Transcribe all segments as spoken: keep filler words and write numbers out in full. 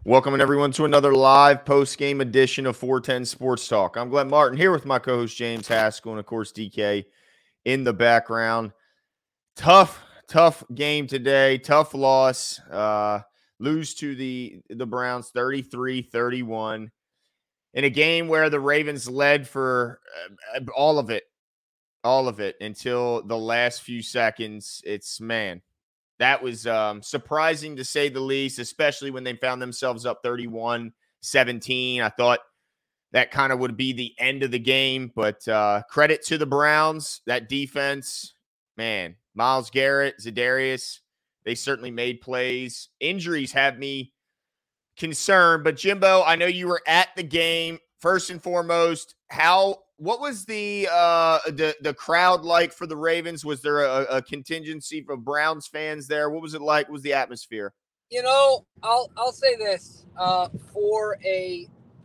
Welcoming everyone to another live post-game edition of four ten Sports Talk. I'm Glenn Martin here with my co-host James Haskell and, of course, D K in the background. Tough, tough game today. Tough loss. Uh, lose to the, the Browns thirty-three thirty-one in a game where the Ravens led for uh, all of it, all of it until the last few seconds. It's, man, that was um, surprising to say the least, especially when they found themselves up thirty-one seventeen. I thought that kind of would be the end of the game, but uh, credit to the Browns. That defense, man, Myles Garrett, Za'Darius, they certainly made plays. Injuries have me concerned, but Jimbo, I know you were at the game. First and foremost, how what was the uh, the the crowd like for the Ravens? Was there a, a contingency of Browns fans there? What was it like? What was the atmosphere? You know, I'll I'll say this uh, for a.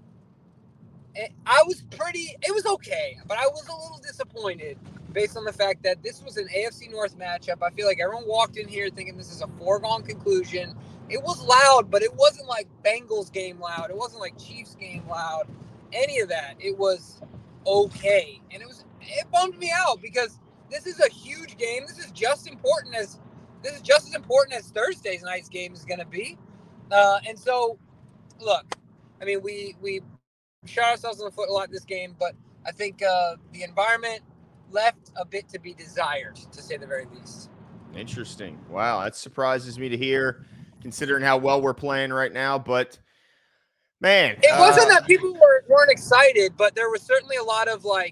I was pretty. It was okay, but I was a little disappointed based on the fact that this was an A F C North matchup. I feel like everyone walked in here thinking this is a foregone conclusion. It was loud, but it wasn't like Bengals game loud. It wasn't like Chiefs game loud. Any of that. It was okay, and it was it bummed me out because this is a huge game. This is just important as this is just as important as Thursday's night's game is going to be. Uh, and so, look, I mean, we we shot ourselves in the foot a lot this game, but I think uh, the environment left a bit to be desired, to say the very least. Interesting. Wow, that surprises me to hear, considering how well we're playing right now. But man, it wasn't uh, that people were, weren't excited, but there was certainly a lot of like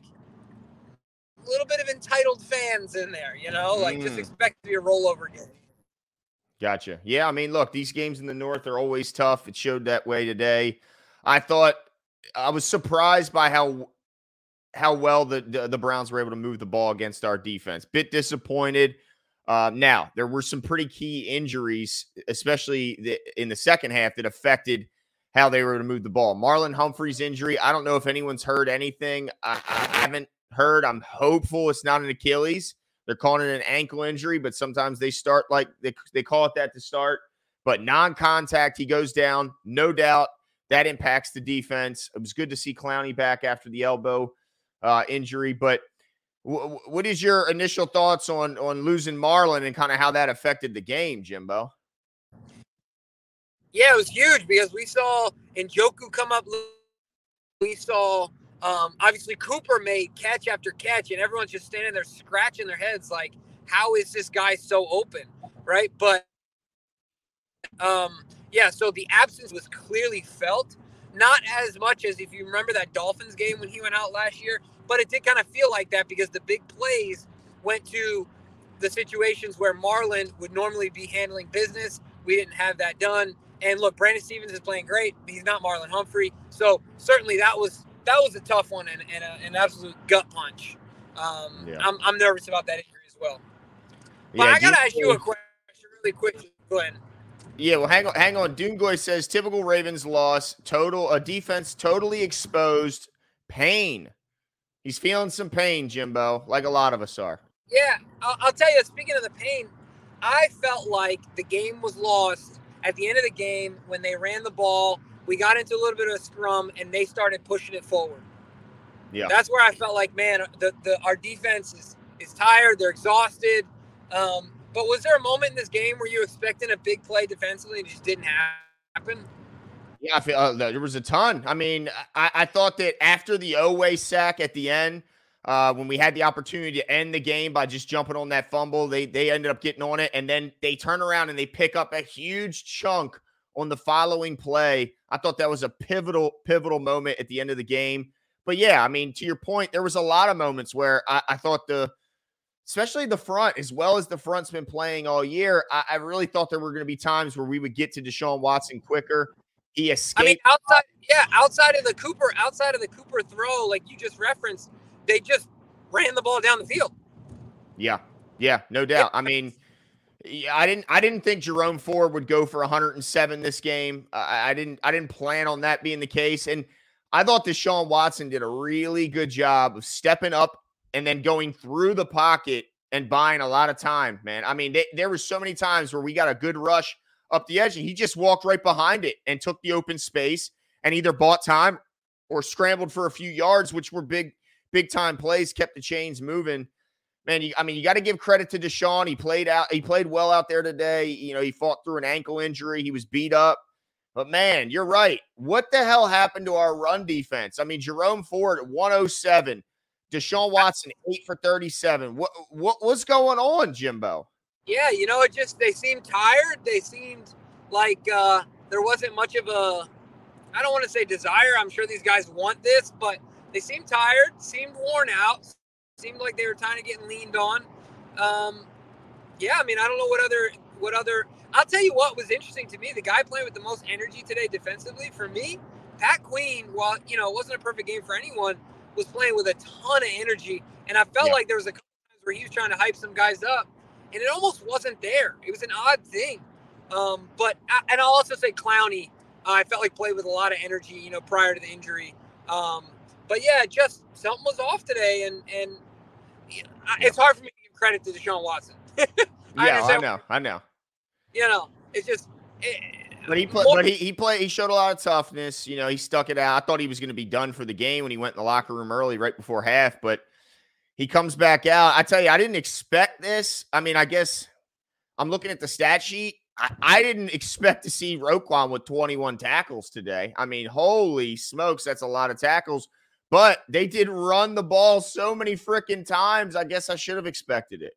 a little bit of entitled fans in there, you know, like mm. just expect to be a rollover game. Gotcha. Yeah, I mean, look, these games in the North are always tough. It showed that way today. I thought I was surprised by how how well the, the, the Browns were able to move the ball against our defense. Bit disappointed. Uh, now, there were some pretty key injuries, especially the, in the second half, that affected how they were able to move the ball. Marlon Humphrey's injury, I don't know if anyone's heard anything. I, I haven't heard. I'm hopeful it's not an Achilles. They're calling it an ankle injury, but sometimes they start like they, they call it that to start. But non-contact, he goes down, no doubt. That impacts the defense. It was good to see Clowney back after the elbow uh, injury. But w- what is your initial thoughts on, on losing Marlon and kind of how that affected the game, Jimbo? Yeah, it was huge because we saw Njoku come up. We saw, um, obviously, Cooper made catch after catch, and everyone's just standing there scratching their heads like, how is this guy so open, right? But, um, yeah, so the absence was clearly felt, not as much as if you remember that Dolphins game when he went out last year, but it did kind of feel like that because the big plays went to the situations where Marlon would normally be handling business. We didn't have that done. And look, Brandon Stephens is playing great. He's not Marlon Humphrey. So certainly that was that was a tough one and, and a, an absolute gut punch. Um, yeah. I'm, I'm nervous about that injury as well. But yeah, I got to ask you a question really quick, Glenn. Yeah, well, hang on. Hang on. Doongoy says, typical Ravens loss, total a defense totally exposed, pain. He's feeling some pain, Jimbo, like a lot of us are. Yeah, I'll, I'll tell you, speaking of the pain, I felt like the game was lost at the end of the game when they ran the ball. We got into a little bit of a scrum, and they started pushing it forward. Yeah. That's where I felt like, man, the, the our defense is, is tired. They're exhausted. Um, but was there a moment in this game where you were expecting a big play defensively and it just didn't happen? Yeah, I feel uh, there was a ton. I mean, I, I thought that after the Oweh sack at the end, uh, when we had the opportunity to end the game by just jumping on that fumble, they they ended up getting on it, and then they turn around and they pick up a huge chunk on the following play. I thought that was a pivotal, pivotal moment at the end of the game. But yeah, I mean, to your point, there was a lot of moments where I, I thought the, especially the front, as well as the front's been playing all year, I, I really thought there were going to be times where we would get to Deshaun Watson quicker. He escaped. I mean, outside, yeah, outside of the Cooper, outside of the Cooper throw, like you just referenced, they just ran the ball down the field. Yeah, yeah, no doubt. I mean, I didn't, I didn't think Jerome Ford would go for one hundred seven this game. I, I didn't, I didn't plan on that being the case, and I thought Deshaun Watson did a really good job of stepping up and then going through the pocket and buying a lot of time, man. I mean, they, there were so many times where we got a good rush up the edge, and he just walked right behind it and took the open space and either bought time or scrambled for a few yards, which were big, big time plays, kept the chains moving. Man, you, I mean, you got to give credit to Deshaun. He played out, he played well out there today. You know, he fought through an ankle injury. He was beat up. But man, you're right. What the hell happened to our run defense? I mean, Jerome Ford at one oh seven, Deshaun Watson eight for thirty-seven. What what what's going on, Jimbo? Yeah, you know, it just they seemed tired. They seemed like uh, there wasn't much of a, I don't want to say desire. I'm sure these guys want this, but they seemed tired, seemed worn out, seemed like they were kind of getting leaned on. Um, yeah, I mean, I don't know what other what other. I'll tell you what was interesting to me. The guy playing with the most energy today defensively for me, Pat Queen, while, you know, it wasn't a perfect game for anyone, was playing with a ton of energy. And I felt yeah. like there was a couple times where he was trying to hype some guys up, and it almost wasn't there. It was an odd thing. Um, but, and I'll also say Clowney, uh, I felt like played with a lot of energy, you know, prior to the injury. Um, but yeah, just something was off today. And, and yeah, it's hard for me to give credit to Deshaun Watson. I yeah, I know. I know. You know, it's just. It, but he played. But he he played. He showed a lot of toughness. You know, he stuck it out. I thought he was going to be done for the game when he went in the locker room early, right before half. But he comes back out. I tell you, I didn't expect this. I mean, I guess I'm looking at the stat sheet. I, I didn't expect to see Roquan with twenty-one tackles today. I mean, holy smokes, that's a lot of tackles. But they did run the ball so many freaking times. I guess I should have expected it.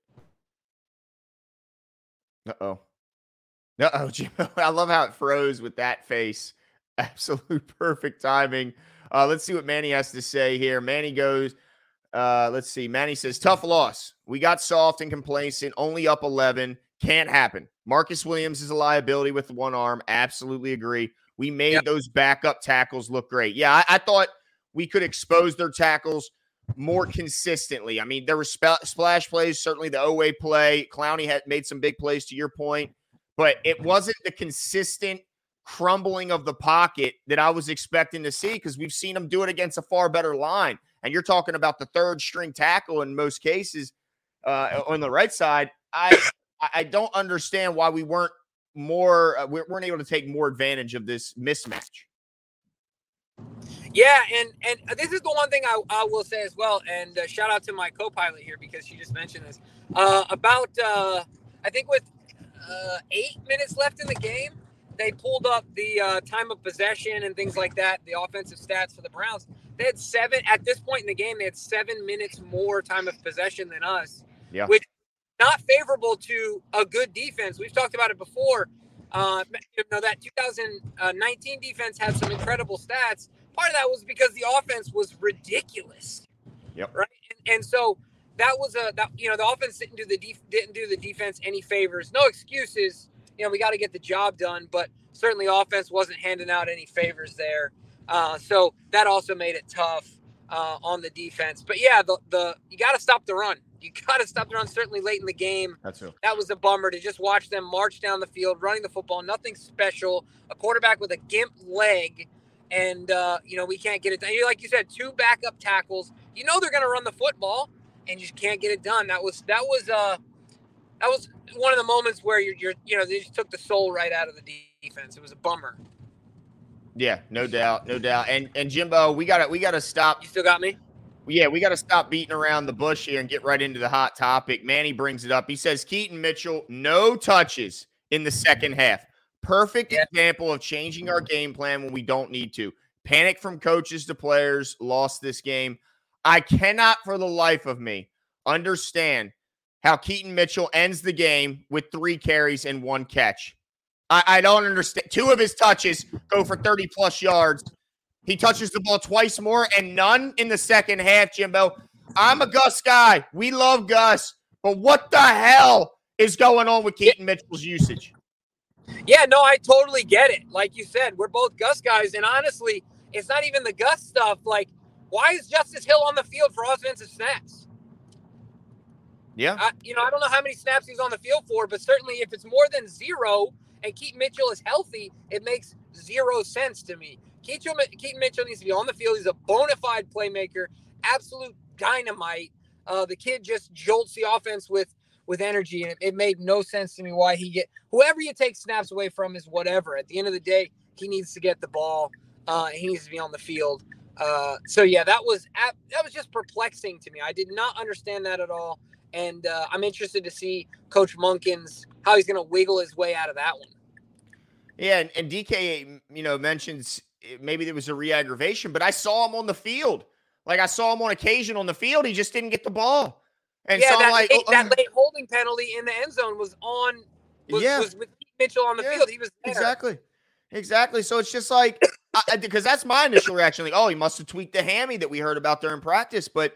Uh oh. Uh-oh, Jim. I love how it froze with that face. Absolute perfect timing. Uh, let's see what Manny has to say here. Manny goes, uh, let's see. Manny says, tough loss. We got soft and complacent, only up eleven. Can't happen. Marcus Williams is a liability with one arm. Absolutely agree. We made yep. those backup tackles look great. Yeah, I, I thought we could expose their tackles more consistently. I mean, there were sp- splash plays, certainly the O-way play. Clowney had made some big plays, to your point. But it wasn't the consistent crumbling of the pocket that I was expecting to see, because we've seen them do it against a far better line. And you're talking about the third string tackle in most cases uh, on the right side. I I don't understand why we weren't more uh, we weren't able to take more advantage of this mismatch. Yeah, and and this is the one thing I, I will say as well. And uh, shout out to my co-pilot here, because she just mentioned this uh, about uh, I think with. Uh, eight minutes left in the game, they pulled up the uh, time of possession and things like that, the offensive stats for the Browns. They had seven, at this point in the game, they had seven minutes more time of possession than us, yeah. which is not favorable to a good defense. We've talked about it before. Uh, you know, that two thousand nineteen defense had some incredible stats. Part of that was because the offense was ridiculous. Yep. Right. And, and so, That was a that you know the offense didn't do the def, didn't do the defense any favors. No excuses. You know we got to get the job done, but certainly offense wasn't handing out any favors there. Uh, so that also made it tough uh, on the defense. But yeah, the the you got to stop the run. You got to stop the run. Certainly late in the game. That's true. That was a bummer to just watch them march down the field, running the football. Nothing special. A quarterback with a gimp leg, and uh, you know we can't get it done. Like you said, two backup tackles. You know they're going to run the football, and you just can't get it done. That was that was uh that was one of the moments where you're you're you know they just took the soul right out of the defense. It was a bummer. Yeah, no doubt, no doubt. And and Jimbo, we gotta we gotta stop. You still got me? Yeah, we gotta stop beating around the bush here and get right into the hot topic. Manny brings it up. He says Keaton Mitchell, no touches in the second half. Perfect yeah. example of changing our game plan when we don't need to. Panic from coaches to players, lost this game. I cannot for the life of me understand how Keaton Mitchell ends the game with three carries and one catch. I, I don't understand. Two of his touches go for thirty plus yards. He touches the ball twice more and none in the second half, Jimbo. I'm a Gus guy. We love Gus. But what the hell is going on with Keaton Mitchell's usage? Yeah, no, I totally get it. Like you said, we're both Gus guys. And honestly, it's not even the Gus stuff. Like, why is Justice Hill on the field for offensive snaps? Yeah. I, you know, I don't know how many snaps he's on the field for, but certainly if it's more than zero and Keaton Mitchell is healthy, it makes zero sense to me. Keaton, Keaton Mitchell needs to be on the field. He's a bona fide playmaker, absolute dynamite. Uh, the kid just jolts the offense with with energy, and it, it made no sense to me why he get whoever you take snaps away from is whatever. At the end of the day, he needs to get the ball. Uh, he needs to be on the field. Uh, so yeah, that was that was just perplexing to me. I did not understand that at all, and uh, I'm interested to see Coach Munkins how he's going to wiggle his way out of that one. Yeah, and, and D K, you know, mentions maybe there was a re-aggravation, but I saw him on the field. Like, I saw him on occasion on the field. He just didn't get the ball. And yeah, so that, I'm like, late, oh, that uh, late holding penalty in the end zone was on, was, yeah, was with Mitchell on the yeah, field. He was there. Exactly. Exactly. So it's just like, because that's my initial reaction. Like, oh, he must have tweaked the hammy that we heard about during practice. But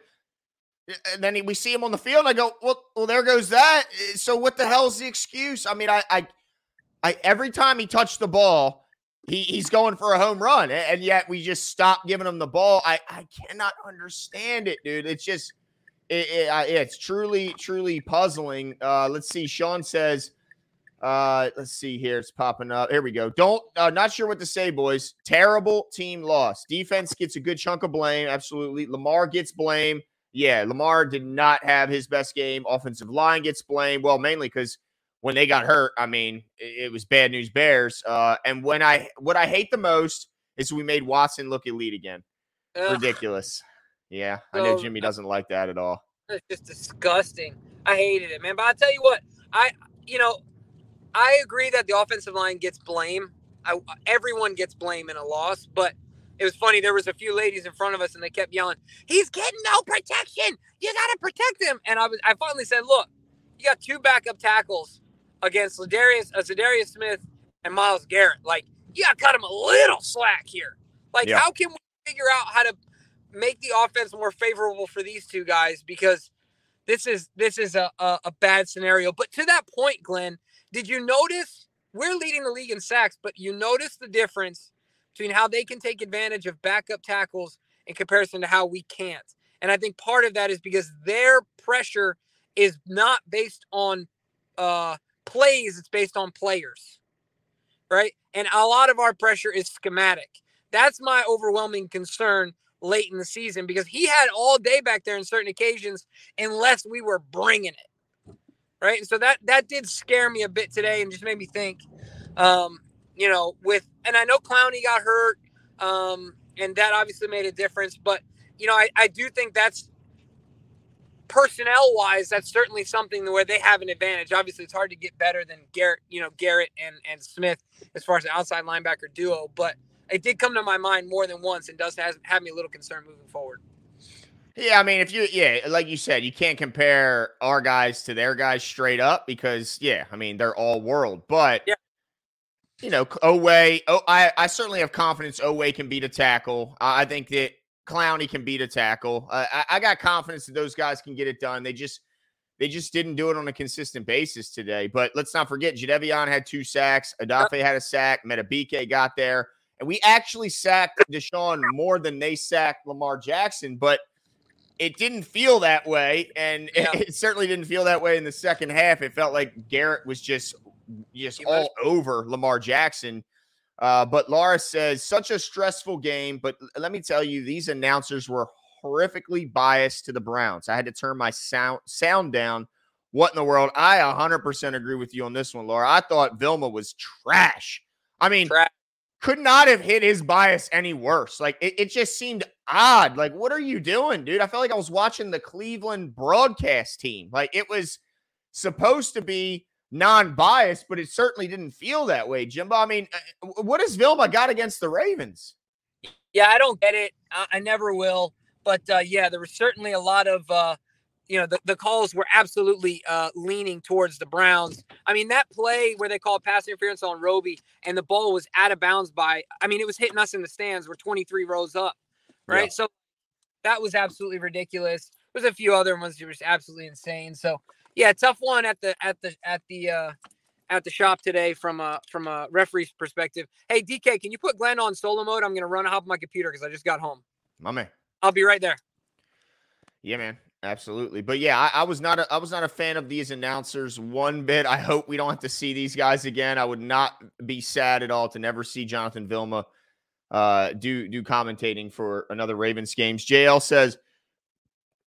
and then he, we see him on the field, and I go, well, well, there goes that. So what the hell is the excuse? I mean, I, I, I every time he touched the ball, he, he's going for a home run, and yet we just stopped giving him the ball. I, I cannot understand it, dude. It's just, it, it, I, it's truly, truly puzzling. Uh, let's see. Sean says, uh, let's see here. It's popping up. Here we go. Don't, uh, not sure what to say, boys. Terrible team loss. Defense gets a good chunk of blame. Absolutely. Lamar gets blame. Yeah, Lamar did not have his best game. Offensive line gets blamed. Well, mainly because when they got hurt, I mean, it, it was bad news bears. Uh, and when I what I hate the most is we made Watson look elite again. Ugh. Ridiculous. Yeah, so, I know Jimmy doesn't like that at all. It's just disgusting. I hated it, man. But I'll tell you what, I you know, I agree that the offensive line gets blame. I, everyone gets blame in a loss, but it was funny. There was a few ladies in front of us, and they kept yelling, "He's getting no protection. You got to protect him." And I was, I finally said, "Look, you got two backup tackles against Ladarius, uh, Zadarius Smith and Myles Garrett. Like, you got to cut him a little slack here. Like, yeah. How can we figure out how to make the offense more favorable for these two guys? Because this is this is a, a, a bad scenario." But to that point, Glenn, did you notice we're leading the league in sacks, but you notice the difference between how they can take advantage of backup tackles in comparison to how we can't. And I think part of that is because their pressure is not based on uh, plays, it's based on players, right? And a lot of our pressure is schematic. That's my overwhelming concern late in the season, because he had all day back there in certain occasions unless we were bringing it, right? And so that, that did scare me a bit today and just made me think, um, you know, with, and I know Clowney got hurt, um, and that obviously made a difference. But, you know, I, I do think that's personnel-wise, that's certainly something where they have an advantage. Obviously, it's hard to get better than Garrett, you know, Garrett and, and Smith as far as the outside linebacker duo. But it did come to my mind more than once and does have, have me a little concerned moving forward. Yeah, I mean, if you, yeah, like you said, you can't compare our guys to their guys straight up because, yeah, I mean, they're all world. But, yeah. You know, Oweh, oh, I, I certainly have confidence Oweh can beat a tackle. I think that Clowney can beat a tackle. Uh, I, I got confidence that those guys can get it done. They just they just didn't do it on a consistent basis today. But let's not forget, Jadeveon had two sacks. Odafe had a sack. Metabike got there. And we actually sacked Deshaun more than they sacked Lamar Jackson. But it didn't feel that way. And yeah. it, it certainly didn't feel that way in the second half. It felt like Garrett was just – just all over Lamar Jackson. Uh, but Laura says, such a stressful game. But let me tell you, these announcers were horrifically biased to the Browns. I had to turn my sound sound down. What in the world? I one hundred percent agree with you on this one, Laura. I thought Vilma was trash. I mean, trash. Could not have hit his bias any worse. Like, it, it just seemed odd. Like, what are you doing, dude? I felt like I was watching the Cleveland broadcast team. Like, it was supposed to be non-biased, but it certainly didn't feel that way, Jimbo. I mean, what has Vilma got against the Ravens? Yeah, I don't get it. I, I never will. But, uh, yeah, there was certainly a lot of, uh, you know, the, the calls were absolutely uh, leaning towards the Browns. I mean, that play where they called pass interference on Roby and the ball was out of bounds by, I mean, it was hitting us in the stands. We're twenty-three rows up, right? Yeah. So that was absolutely ridiculous. There's a few other ones that were just absolutely insane. So, yeah, tough one at the at the at the uh, at the shop today from a from a referee's perspective. Hey, D K, can you put Glenn on solo mode? I'm gonna run hop on my computer because I just got home. My man, I'll be right there. Yeah, man, absolutely. But yeah, I, I was not a, I was not a fan of these announcers one bit. I hope we don't have to see these guys again. I would not be sad at all to never see Jonathan Vilma uh, do do commentating for another Ravens games. J L says,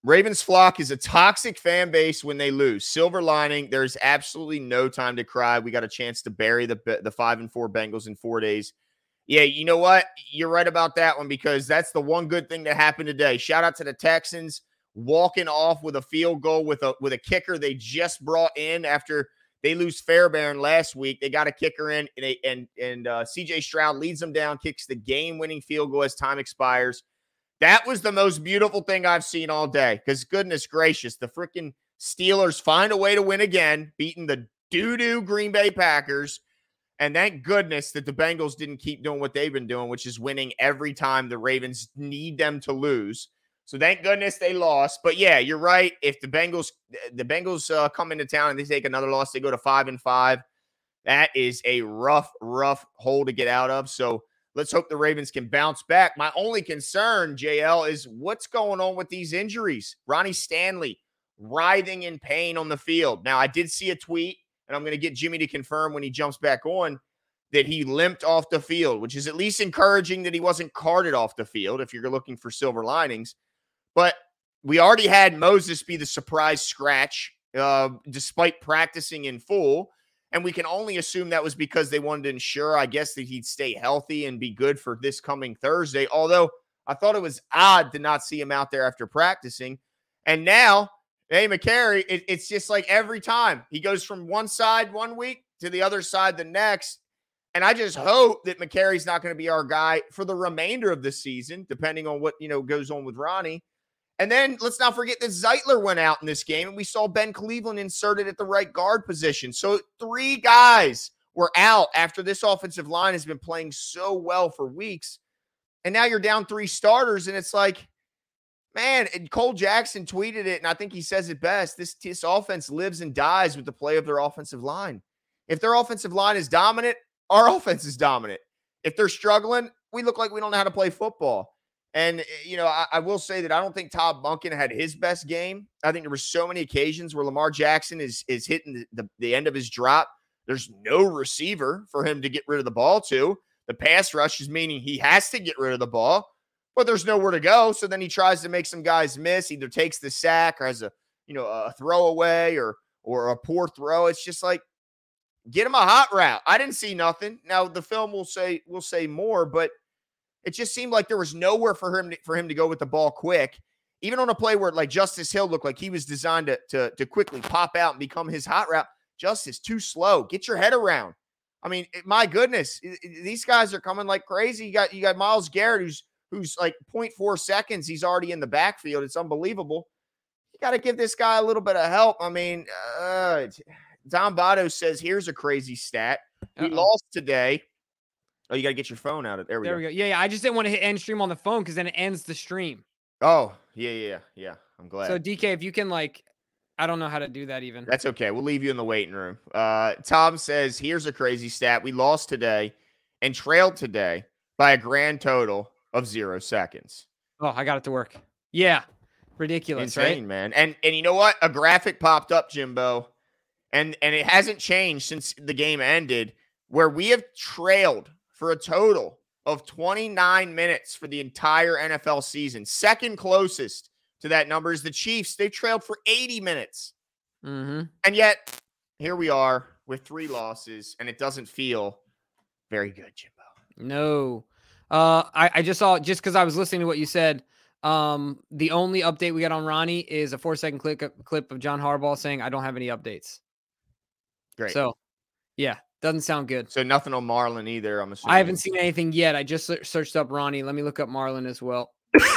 Ravens flock is a toxic fan base when they lose. Silver lining, there's absolutely no time to cry. We got a chance to bury the the five and four Bengals in four days. Yeah, you know what? You're right about that one because that's the one good thing that happened today. Shout out to the Texans walking off with a field goal with a with a kicker they just brought in after they lose Fairbairn last week. They got a kicker in, and they, and, and uh, C J Stroud leads them down, kicks the game-winning field goal as time expires. That was the most beautiful thing I've seen all day because, goodness gracious, the freaking Steelers find a way to win again, beating the doo-doo Green Bay Packers. And thank goodness that the Bengals didn't keep doing what they've been doing, which is winning every time the Ravens need them to lose. So thank goodness they lost. But yeah, you're right. If the Bengals, the Bengals uh, come into town and they take another loss, they go to five and five. That is a rough, rough hole to get out of. So let's hope the Ravens can bounce back. My only concern, J L, is what's going on with these injuries. Ronnie Stanley writhing in pain on the field. Now, I did see a tweet, and I'm going to get Jimmy to confirm when he jumps back on, that he limped off the field, which is at least encouraging that he wasn't carted off the field if you're looking for silver linings. But we already had Moses be the surprise scratch uh, despite practicing in full. And we can only assume that was because they wanted to ensure, I guess, that he'd stay healthy and be good for this coming Thursday. Although I thought it was odd to not see him out there after practicing. And now, hey, McCary, it, it's just like every time he goes from one side one week to the other side the next. And I just hope that McCary's not going to be our guy for the remainder of the season, depending on what, you know, goes on with Ronnie. And then let's not forget that Zeitler went out in this game, and we saw Ben Cleveland inserted at the right guard position. So three guys were out after this offensive line has been playing so well for weeks. And now you're down three starters, and it's like, man, and Cole Jackson tweeted it, and I think he says it best. This, this offense lives and dies with the play of their offensive line. If their offensive line is dominant, our offense is dominant. If they're struggling, we look like we don't know how to play football. And, you know, I, I will say that I don't think Todd Monken had his best game. I think there were so many occasions where Lamar Jackson is, is hitting the, the, the end of his drop. There's no receiver for him to get rid of the ball to. The pass rush is meaning he has to get rid of the ball, but there's nowhere to go. So then he tries to make some guys miss, either takes the sack or has a, you know, a throwaway or, or a poor throw. It's just like, get him a hot route. I didn't see nothing. Now the film will say, will say more, but it just seemed like there was nowhere for him to, for him to go with the ball quick. Even on a play where like Justice Hill looked like he was designed to, to, to quickly pop out and become his hot route. Justice, too slow. Get your head around. I mean, my goodness, these guys are coming like crazy. You got you got Myles Garrett, who's who's like zero point four seconds. He's already in the backfield. It's unbelievable. You got to give this guy a little bit of help. I mean, uh, Don Votto says, here's a crazy stat. We Uh-oh. lost today. Oh, you got to get your phone out of there. We there go. we go. Yeah, yeah. I just didn't want to hit end stream on the phone because then it ends the stream. Oh, yeah, yeah, yeah. I'm glad. So, D K, if you can, like, I don't know how to do that even. That's okay. We'll leave you in the waiting room. Uh, Tom says, here's a crazy stat. We lost today and trailed today by a grand total of zero seconds. Oh, I got it to work. Yeah. Ridiculous, Insane, right? man. And and you know what? A graphic popped up, Jimbo, and, and it hasn't changed since the game ended, where we have trailed for a total of twenty-nine minutes for the entire N F L season. Second closest to that number is the Chiefs. They trailed for eighty minutes. Mm-hmm. And yet, here we are with three losses, and it doesn't feel very good, Jimbo. No. Uh, I, I just saw, just because I was listening to what you said, um, the only update we got on Ronnie is a four-second clip, clip of John Harbaugh saying, I don't have any updates. Great. So, yeah. Doesn't sound good. So nothing on Marlon either, I'm assuming. I haven't seen anything yet. I just searched up Ronnie. Let me look up Marlon as well.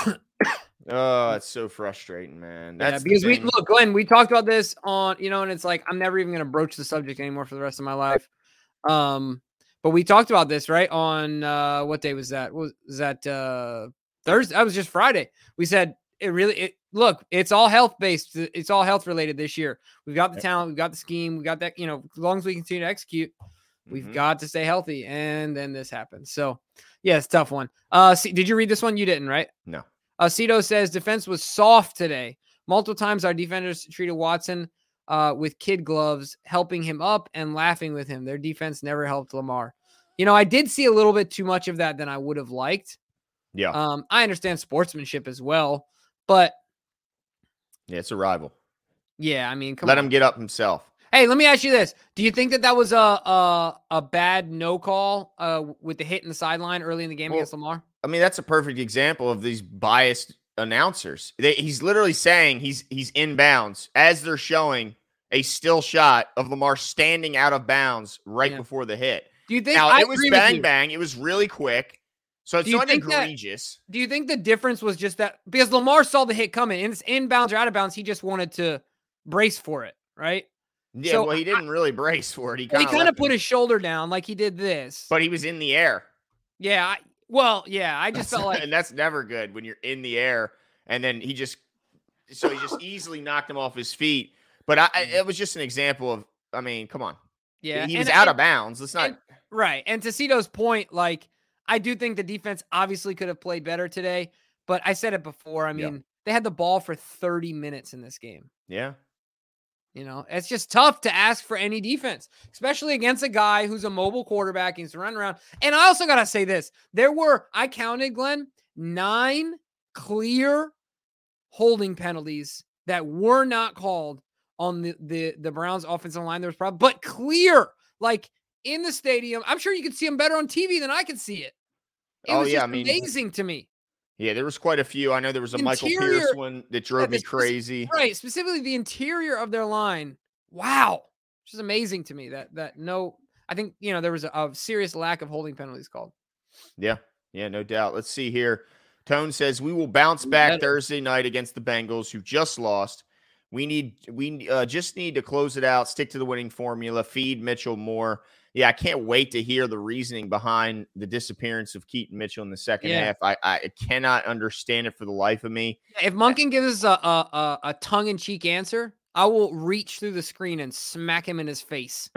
Oh, it's so frustrating, man. That's yeah, because we look, Glenn, we talked about this on, you know, and it's like I'm never even going to broach the subject anymore for the rest of my life. Um, but we talked about this, right? On uh, what day was that? Was that uh, Thursday? That was just Friday. We said it really. It look, it's all health based. It's all health related this year. We've got the talent. We've got the scheme. We got that. You know, as long as we continue to execute. We've mm-hmm. got to stay healthy, and then this happens. So, yeah, it's a tough one. Uh, see, did you read this one? You didn't, right? No. Uh, Cito says defense was soft today. Multiple times our defenders treated Watson uh, with kid gloves, helping him up and laughing with him. Their defense never helped Lamar. You know, I did see a little bit too much of that than I would have liked. Yeah. Um, I understand sportsmanship as well, but Yeah, it's a rival. Yeah, I mean, come Let on. him get up himself. Hey, let me ask you this: do you think that that was a a, a bad no call uh, with the hit in the sideline early in the game Well, against Lamar? I mean, that's a perfect example of these biased announcers. They, he's literally saying he's he's in bounds as they're showing a still shot of Lamar standing out of bounds right Yeah. before the hit. Do you think Now, I it was agree with bang you. bang. It was really quick. So it's Do you not think that- egregious. Do you think the difference was just that because Lamar saw the hit coming and it's inbounds or out of bounds, he just wanted to brace for it, right? Yeah, So well, he didn't really brace for it. He Well, kind he of kind of put his shoulder down like he did this. but he was in the air. Yeah, I, well, yeah, I just That's- felt like and that's never good when you're in the air. And then he just, so he just easily knocked him off his feet. But I, I, it was just an example of, I mean, come on. yeah, He was and- out and- of bounds. Let's not. and- right. And to Cito's point, like I do think the defense obviously could have played better today, but I said it before. I mean, Yeah. they had the ball for thirty minutes in this game. Yeah. You know, it's just tough to ask for any defense, especially against a guy who's a mobile quarterback. He's running around. And I also got to say this. There were, I counted, Glenn, nine clear holding penalties that were not called on the, the, the Browns offensive line. There was probably, but clear, like in the stadium. I'm sure you could see them better on T V than I could see it. It Oh, was yeah, just I mean- amazing to me. Yeah, there was quite a few. I know there was a Michael Interior- Pierce one that drove Yeah, me the spec- crazy. Right. Specifically the interior of their line. Wow. It's just amazing to me that, that no, I think, you know, there was a, a serious lack of holding penalties called. Yeah. Yeah, no doubt. Let's see here. Tone says we will bounce back Better. Thursday night against the Bengals, who just lost. We need we uh, just need to close it out, stick to the winning formula, feed Mitchell more. Yeah, I can't wait to hear the reasoning behind the disappearance of Keaton Mitchell in the second Yeah. half. I, I cannot understand it for the life of me. If Munkin gives us a, a, a, a tongue-in-cheek answer, I will reach through the screen and smack him in his face.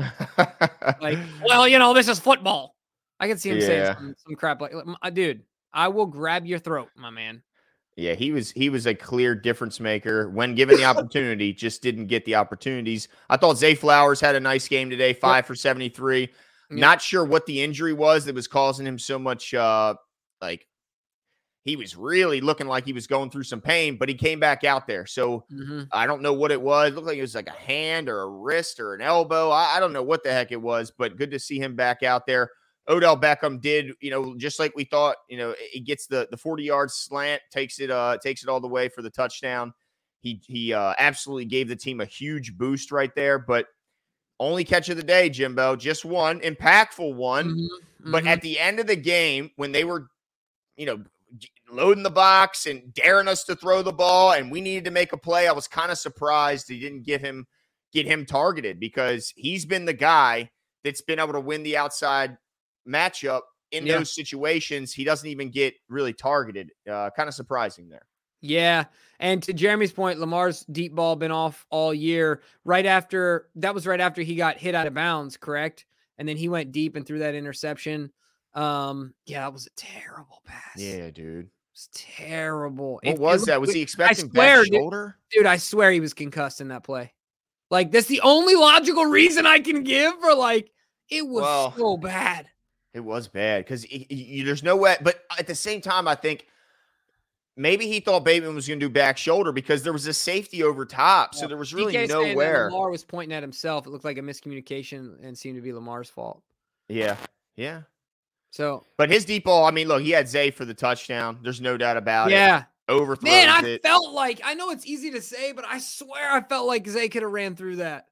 Like, well, you know, this is football. I can see him saying Yeah. some, some crap like, uh, dude, I will grab your throat, my man. Yeah, he was he was a clear difference maker when given the opportunity. Just didn't get the opportunities. I thought Zay Flowers had a nice game today, five for seventy-three. Yep. Not sure what the injury was that was causing him so much. Uh, like he was really looking like he was going through some pain, but he came back out there. So Mhm. I don't know what it was. It looked like it was like a hand or a wrist or an elbow. I, I don't know what the heck it was, but good to see him back out there. Odell Beckham did, you know, just like we thought, you know, he gets the the forty yard slant, takes it, uh, takes it all the way for the touchdown. He he uh, absolutely gave the team a huge boost right there, but only catch of the day, Jimbo, just one impactful one. Mhm. But Mhm. at the end of the game, when they were, you know, loading the box and daring us to throw the ball, and we needed to make a play, I was kind of surprised he didn't get him get him targeted because he's been the guy that's been able to win the outside matchup in Yeah. those situations. He doesn't even get really targeted. Uh, kind of surprising there. Yeah. And to Jeremy's point, Lamar's deep ball been off all year. Right after that was right after he got hit out of bounds, correct? And then he went deep and threw that interception. Um, yeah, that was a terrible pass. Yeah, dude. It was terrible. What It- it was looked that? Was like- he expecting swear, back dude. shoulder? Dude, I swear he was concussed in that play. Like, that's the only logical reason I can give for like it was Well, so bad. It was bad because there's no way. But at the same time, I think maybe he thought Bateman was going to do back shoulder because there was a safety over top. So there was really D K saying that nowhere. Lamar was pointing at himself. It looked like a miscommunication and seemed to be Lamar's fault. Yeah. Yeah. So But his deep ball, I mean, look, he had Zay for the touchdown. There's no doubt about it. yeah. Overthrows Man, I it. felt like I know it's easy to say, but I swear I felt like Zay could have ran through that.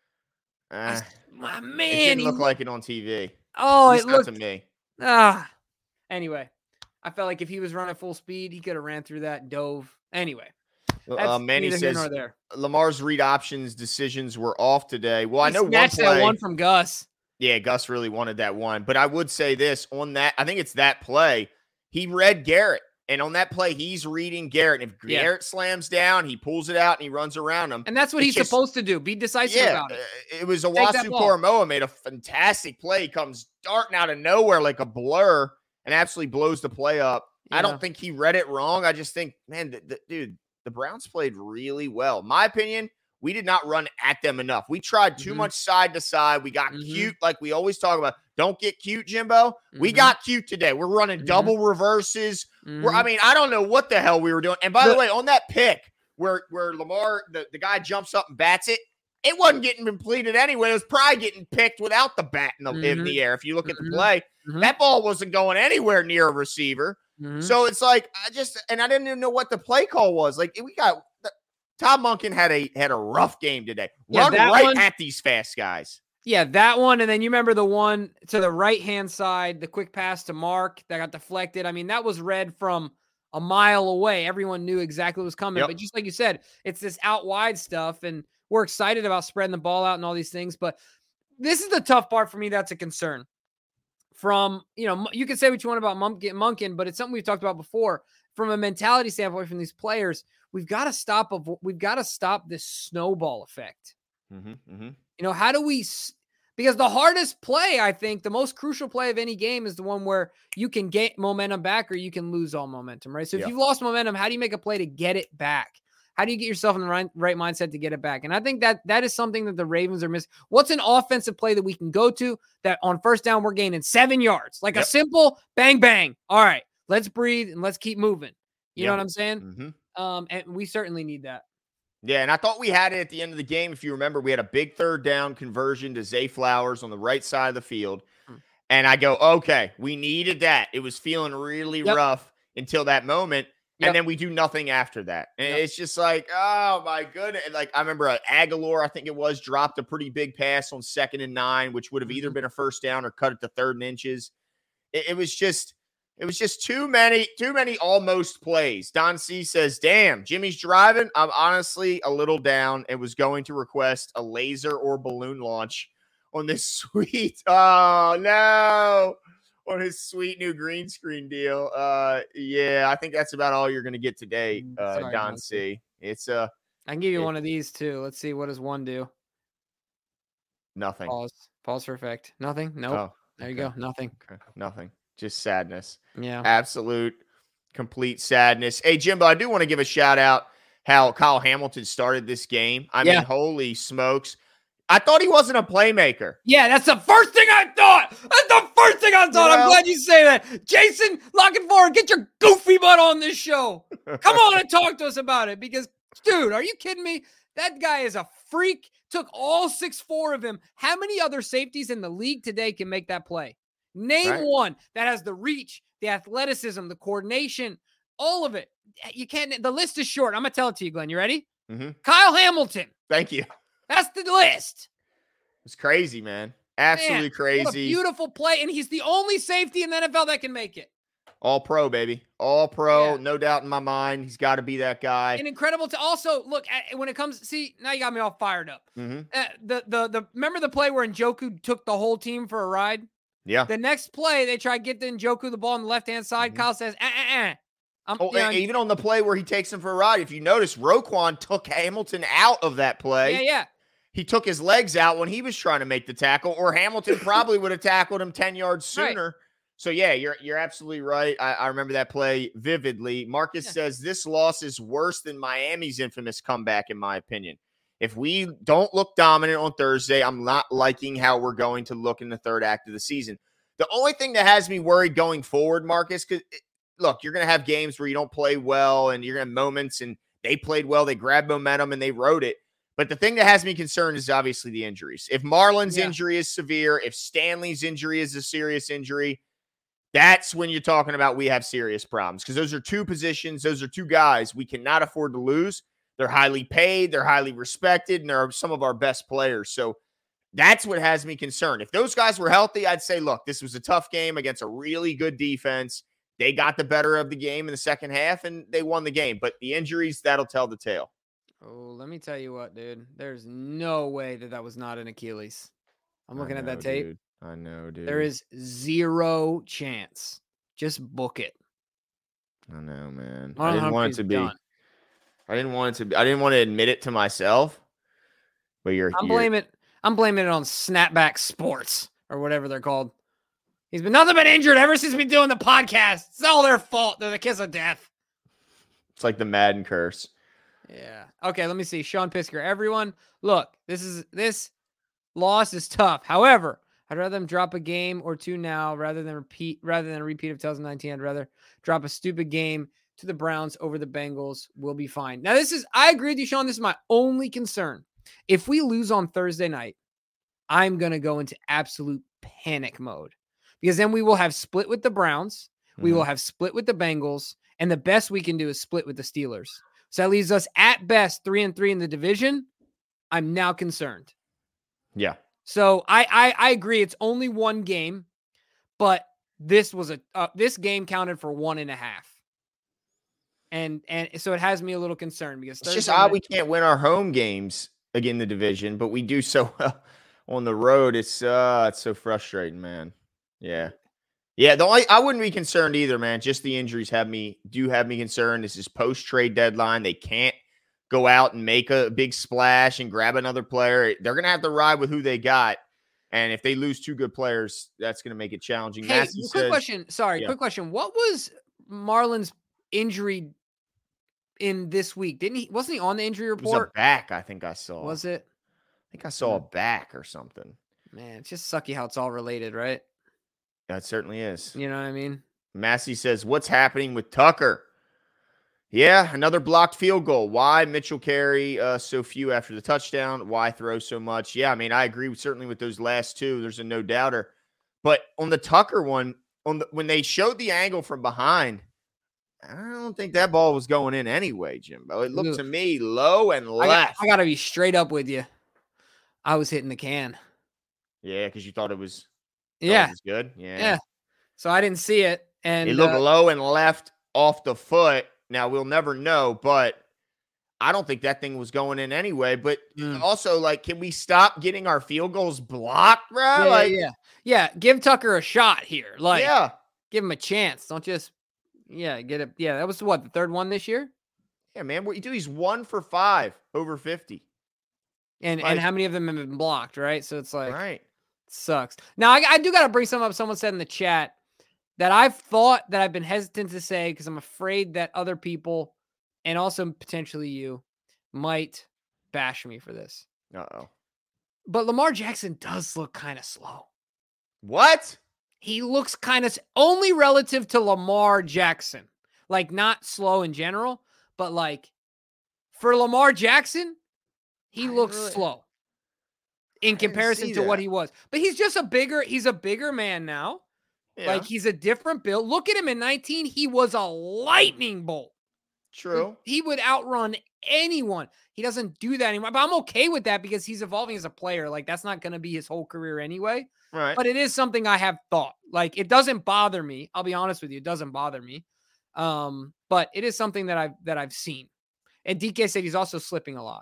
I Eh, s- my it man, didn't he look looked- like it on T V. oh, At it least not looked to me. ah. Anyway, I felt like if he was running full speed, he could have ran through that, dove. Anyway, that's Uh, Manny neither here says nor there. Lamar's read options decisions were off today. Well, I He know one snatched play. that one from Gus. Yeah, Gus really wanted that one. But I would say this on that. I think it's that play. He read Garrett. And on that play, he's reading Garrett. And if Yeah. Garrett slams down, he pulls it out and he runs around him. And that's what It's he's just- supposed to do. Be decisive Yeah, about it. uh, it was Take that Owasu ball. Koromoa made a fantastic play. He comes darting out of nowhere like a blur and absolutely blows the play up. I Yeah. don't think he read it wrong. I just think, man, the, the, dude, the Browns played really well. My opinion, we did not run at them enough. We tried too Mhm. much side to side. We got Mhm. cute, like we always talk about. Don't get cute, Jimbo. We Mhm. got cute today. We're running Mhm. double reverses. We're, I Mhm. mean, I don't know what the hell we were doing. And by the, The- way, on that pick, where where Lamar, the, the guy jumps up and bats it, it wasn't getting completed anyway. It was probably getting picked without the bat in the, Mhm. in the air. If you look at the Mhm. play, Mhm. that ball wasn't going anywhere near a receiver. Mhm. So it's like, I just, and I didn't even know what the play call was. Like, we got, Todd Monken had a had a rough game today. Yeah, Run that right one- at these fast guys. Yeah, that one. And then you remember the one to the right-hand side, the quick pass to Mark that got deflected. I mean, that was read from a mile away. Everyone knew exactly what was coming. Yep. But just like you said, it's this out wide stuff. And we're excited about spreading the ball out and all these things. But this is the tough part for me that's a concern. From, you know, you can say what you want about Monken, Monken, but it's something we've talked about before. From a mentality standpoint from these players, we've got to stop. We've got to stop this snowball effect. Mm-hmm, mm-hmm. You know, how do we, because the hardest play, I think, the most crucial play of any game is the one where you can get momentum back or you can lose all momentum, right? So if Yeah. you've lost momentum, how do you make a play to get it back? How do you get yourself in the right, right mindset to get it back? And I think that that is something that the Ravens are missing. What's an offensive play that we can go to that on first down we're gaining seven yards? Like Yep. a simple bang, bang. All right, let's breathe and let's keep moving. You Yeah. know what I'm saying? Mm-hmm. Um, and we certainly need that. Yeah, and I thought we had it at the end of the game. If you remember, we had a big third down conversion to Zay Flowers on the right side of the field. Hmm. And I go, okay, we needed that. It was feeling really Yep. rough until that moment. Yep. And then we do nothing after that. And Yep. it's just like, oh my goodness. And like, I remember uh, Aguilar, I think it was, dropped a pretty big pass on second and nine, which would have either Mhm. been a first down or cut it to third and inches. It, it was just, it was just too many, too many almost plays. Don C says, damn, Jimmy's driving. I'm honestly a little down and was going to request a laser or balloon launch on this sweet, oh no, on his sweet new green screen deal. Uh, yeah, I think that's about all you're going to get today, Mm, uh, sorry, Don Don C. It's uh, I can give you It- one of these too. Let's see. What does one do? nothing. Pause. Pause for effect. Nothing. Nope. Oh, there you okay. go. Nothing. Okay. Nothing. Just sadness. Yeah. Absolute, complete sadness. Hey, Jimbo, I do want to give a shout out how Kyle Hamilton started this game. I Yeah. mean, holy smokes. I thought he wasn't a playmaker. Yeah, that's the first thing I thought. That's the first thing I thought. I'm Well- glad you say that. Jason, looking forward, get your goofy butt on this show. Come on and talk to us about it because, dude, are you kidding me? That guy is a freak. Took all six four of him. How many other safeties in the league today can make that play? Name Right. one that has the reach, the athleticism, the coordination, all of it. You can't. The list is short. I'm gonna tell it to you, Glenn. You ready? Mhm. Kyle Hamilton. Thank you. That's the list. It's crazy, man. Absolutely Man, crazy. What a beautiful play, and he's the only safety in the N F L that can make it. All pro, baby. All pro. Yeah. No doubt in my mind. He's got to be that guy. And incredible to also look at when it comes. See, now you got me all fired up. hmm Uh, the the the remember the play where Njoku took the whole team for a ride. Yeah. The next play, they try to get the Njoku the ball on the left hand side. Mhm. Kyle says, "Uh, uh, uh." I'm, Oh, you know, and even on the play where he takes him for a ride, if you notice, Roquan took Hamilton out of that play. yeah, yeah. He took his legs out when he was trying to make the tackle, or Hamilton probably would have tackled him ten yards Right. sooner. So yeah, you're you're absolutely right. I, I remember that play vividly. Marcus Yeah. says this loss is worse than Miami's infamous comeback, in my opinion. If we don't look dominant on Thursday, I'm not liking how we're going to look in the third act of the season. The only thing that has me worried going forward, Marcus, because look, you're going to have games where you don't play well, and you're going to have moments, and they played well, they grabbed momentum, and they rode it. But the thing that has me concerned is obviously the injuries. If Marlon's Yeah. injury is severe, if Stanley's injury is a serious injury, that's when you're talking about we have serious problems, because those are two positions. Those are two guys we cannot afford to lose. They're highly paid. They're highly respected, and they're some of our best players. So that's what has me concerned. If those guys were healthy, I'd say, look, this was a tough game against a really good defense. They got the better of the game in the second half, and they won the game. But the injuries, that'll tell the tale. Oh, let me tell you what, dude. There's no way that that was not an Achilles. I'm looking I at know, that tape. dude. I know, dude. There is zero chance. Just book it. I know, man. Marlon I didn't want it Humphrey's to be. done. I didn't want it to be. I didn't want to admit it to myself. But you're. I'm you're blaming. I'm blaming it on Snapback Sports or whatever they're called. He's been nothing but injured ever since we've been doing the podcast. It's all their fault. They're the kiss of death. It's like the Madden curse. Yeah. Okay. Let me see. Sean Pisker. Everyone, look. This is this loss is tough. However, I'd rather them drop a game or two now rather than repeat rather than a repeat of two thousand nineteen. I'd rather drop a stupid game to the Browns over the Bengals. We'll be fine. Now, this is, I agree with you, Sean. This is my only concern. If we lose on Thursday night, I'm going to go into absolute panic mode because then we will have split with the Browns. Mm-hmm. We will have split with the Bengals. And the best we can do is split with the Steelers. So that leaves us at best three and three in the division. I'm now concerned. Yeah. So I, I, I agree. It's only one game, but this was a, uh, this game counted for one and a half. And, and so it has me a little concerned because it's just odd we can't win our home games again in the division, but we do so well on the road. It's, uh, it's so frustrating, man. Yeah. Yeah, the only, I wouldn't be concerned either, man. Just the injuries have me do have me concerned. This is post-trade deadline. They can't go out and make a big splash and grab another player. They're going to have to ride with who they got. And if they lose two good players, that's going to make it challenging. Hey, Massey quick said, question. Sorry, yeah. quick question. What was Marlon's injury in this week? Didn't he? Wasn't he on the injury report? It was a back, I think I saw. Was it? I think I saw a back or something. Man, it's just sucky how it's all related, right? That certainly is. You know what I mean? Massey says, what's happening with Tucker? Yeah, another blocked field goal. Why Mitchell carry uh, so few after the touchdown? Why throw so much? Yeah, I mean, I agree with, certainly with those last two. There's a no doubter. But on the Tucker one, on the, when they showed the angle from behind, I don't think that ball was going in anyway, Jimbo. It looked Ooh. to me low and left. I got to be straight up with you. I was hitting the can. Yeah, because you thought it was... Yeah. It was good. Yeah. Yeah. So I didn't see it. And it looked uh, low and left off the foot. Now we'll never know, but I don't think that thing was going in anyway. But mm. also, like, can we stop getting our field goals blocked, bro? Yeah, like, yeah, yeah. Give Tucker a shot here. Like, yeah, give him a chance. Don't just, yeah, get it. Yeah, that was what, the third one this year? Yeah, man. What you do? He's one for five over fifty. And like, and how many of them have been blocked, right? So it's like, right. Sucks. Now, I, I do got to bring something up. Someone said in the chat that I've thought that I've been hesitant to say because I'm afraid that other people and also potentially you might bash me for this. Uh-oh. But Lamar Jackson does look kind of slow. What? He looks kind of only relative to Lamar Jackson. Like, not slow in general, but like for Lamar Jackson, he I looks really... slow. In comparison to that. What he was. But he's just a bigger, he's a bigger man now. Yeah. Like, he's a different build. Look at him in nineteen. He was a lightning bolt. True. He would outrun anyone. He doesn't do that anymore. But I'm okay with that because he's evolving as a player. Like, that's not going to be his whole career anyway. Right. But it is something I have thought. Like, it doesn't bother me. I'll be honest with you. It doesn't bother me. Um, but it is something that I've, that I've seen. And D K said he's also slipping a lot.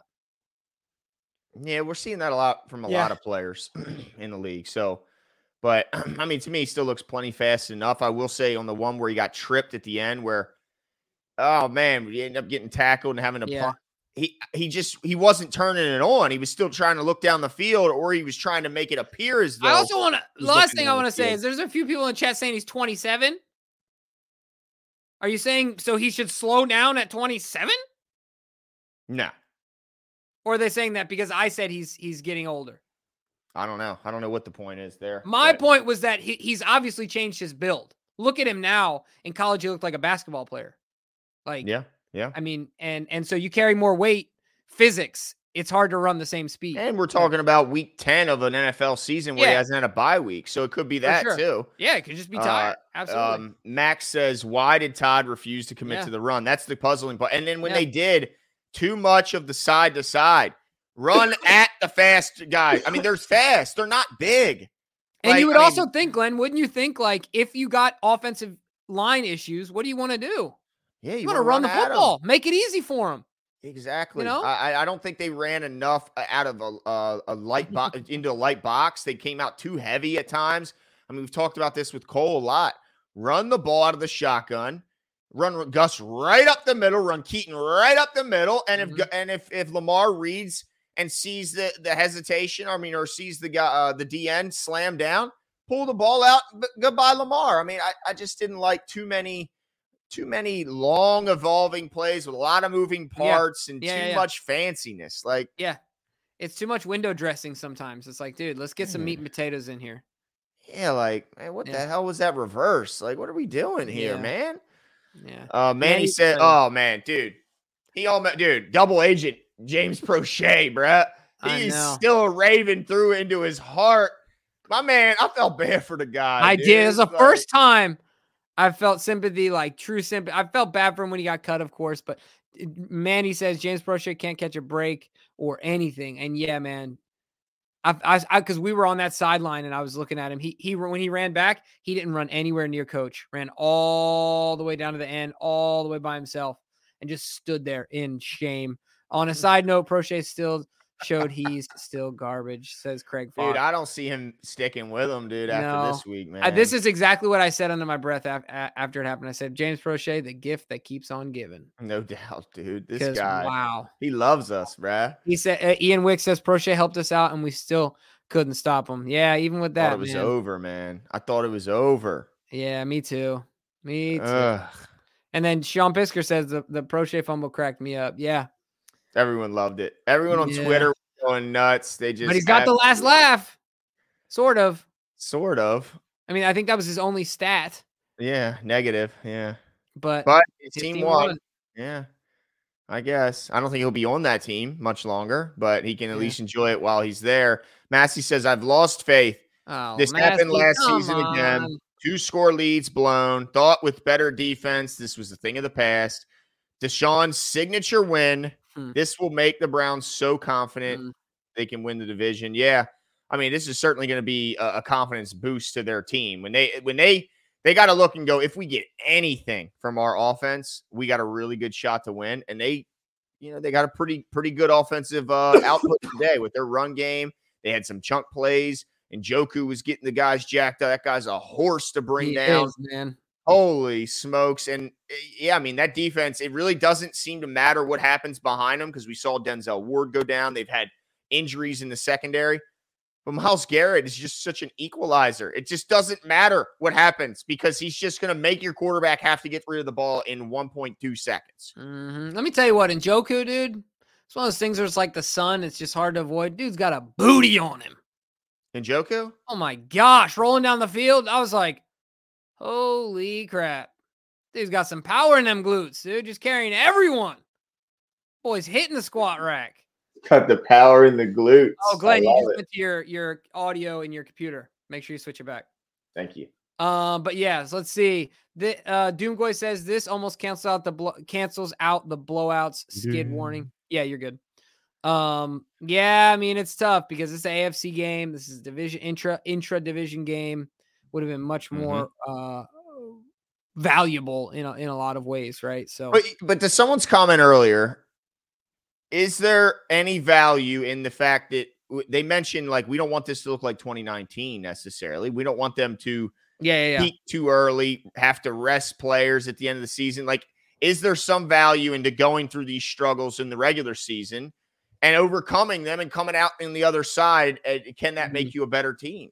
Yeah, we're seeing that a lot from a yeah. lot of players in the league. So, but I mean, to me, he still looks plenty fast enough. I will say on the one where he got tripped at the end where, oh man, we ended up getting tackled and having to yeah. punt. He, he just, he wasn't turning it on. He was still trying to look down the field or he was trying to make it appear as though. I also want to, the last thing I want to say is there's a few people in the chat saying he's twenty-seven. Are you saying, so he should slow down at twenty-seven? No. Or are they saying that because I said he's he's getting older? I don't know. I don't know what the point is there. My but... point was that he, he's obviously changed his build. Look at him now. In college, he looked like a basketball player. Like, yeah, yeah. I mean, and and so you carry more weight, physics. It's hard to run the same speed. And we're talking about week ten of an N F L season where yeah. he hasn't had a bye week. So it could be that sure. too. Yeah, it could just be tired. Uh, Absolutely. Um, Max says, why did Todd refuse to commit yeah. to the run? That's the puzzling part. And then when yeah. they did, too much of the side to side. Run at the fast guys. I mean, they're fast. They're not big. And like, you would I also mean, think, Glenn, wouldn't you think, like, if you got offensive line issues, what do you want to do? Yeah, you, you want to run, run the football. Them. Make it easy for them. Exactly. You know? I, I don't think they ran enough out of a, a, a light box into a light box. They came out too heavy at times. I mean, we've talked about this with Cole a lot. Run the ball out of the shotgun. Run Gus right up the middle. Run Keaton right up the middle. And if mm-hmm. and if if Lamar reads and sees the, the hesitation, I mean, or sees the guy, uh, the D N slam down, pull the ball out. B- goodbye, Lamar. I mean, I, I just didn't like too many, too many long evolving plays with a lot of moving parts yeah. and yeah, too yeah, yeah. much fanciness. Like, yeah, it's too much window dressing sometimes. It's like, dude, let's get some meat and potatoes in here. Yeah, like, man, what yeah. the hell was that reverse? Like, what are we doing here, yeah. man? Yeah. Uh, Manny, Manny said, said- "Oh man, dude, he all dude, double agent James Prochet, bruh. I He's know. still a Raven through into his heart. My man, I felt bad for the guy. I dude. did. It's the Like, first time I felt sympathy, like true sympathy. I felt bad for him when he got cut, of course, but Manny says James Prochet can't catch a break or anything. And yeah, man, I, I, because we were on that sideline and I was looking at him. He, he, when he ran back, he didn't run anywhere near coach. Ran all the way down to the end, all the way by himself, and just stood there in shame. On a side note, Prochet still showed he's still garbage, says Craig Fox. Dude, I don't see him sticking with him, dude, after No. this week, man. Uh, this is exactly what I said under my breath af- a- after it happened. I said, James Prochet, the gift that keeps on giving. no doubt, dude. This 'Cause, guy, wow. he loves us, bruh. He said, uh, Ian Wick says Prochet helped us out and we still couldn't stop him. Yeah, even with I thought that, it was man. over, man. I thought it was over. Yeah, me too. Me too. Ugh. And then Sean Pisker says the, the Prochet fumble cracked me up. Yeah. Everyone loved it. Everyone on Yeah. Twitter was going nuts. They just But he's got the last laugh. Sort of. sort of. I mean, I think that was his only stat. Yeah, negative. Yeah. But, But his his team team won. won. Yeah. I guess. I don't think he'll be on that team much longer, but he can at Yeah. least enjoy it while he's there. Massey says, I've lost faith. Oh, This happened Massey, last come season again. on. Two score leads blown. Thought with better defense, this was the thing of the past. Deshaun's signature win. Hmm. This will make the Browns so confident Hmm. they can win the division. Yeah. I mean, this is certainly going to be a, a confidence boost to their team. When they when they they got to look and go, if we get anything from our offense, we got a really good shot to win. And they, you know, they got a pretty pretty good offensive uh, output today with their run game. They had some chunk plays, and Njoku was getting the guys jacked up. That guy's a horse to bring He down. is, man. Holy smokes. And yeah, I mean, that defense, it really doesn't seem to matter what happens behind them because we saw Denzel Ward go down. They've had injuries in the secondary. But Myles Garrett is just such an equalizer. It just doesn't matter what happens because he's just going to make your quarterback have to get rid of the ball in one point two seconds. Mm-hmm. Let me tell you what, Njoku, dude, it's one of those things where it's like the sun. It's just hard to avoid. Dude's got a booty on him. Njoku? Oh, my gosh. Rolling down the field. I was like, holy crap. Dude's got some power in them glutes, dude. Just carrying everyone. Boy's hitting the squat rack. Got the power in the glutes. Oh, Glenn, you just went to your, your audio in your computer. Make sure you switch it back. Thank you. Um, but yeah, so let's see. The uh Doomgoy says this almost cancels out the blo- cancels out the blowouts skid Doom. warning. Yeah, you're good. Um, yeah, I mean it's tough because it's an A F C game. This is division intra intra division game. Would have been much more mm-hmm. uh valuable in a, in a lot of ways, right? So, but but to someone's comment earlier, is there any value in the fact that they mentioned like we don't want this to look like twenty nineteen necessarily? We don't want them to yeah, yeah, yeah. peak too early, have to rest players at the end of the season. Like, is there some value into going through these struggles in the regular season and overcoming them and coming out in the other side? Uh, can that make you a better team?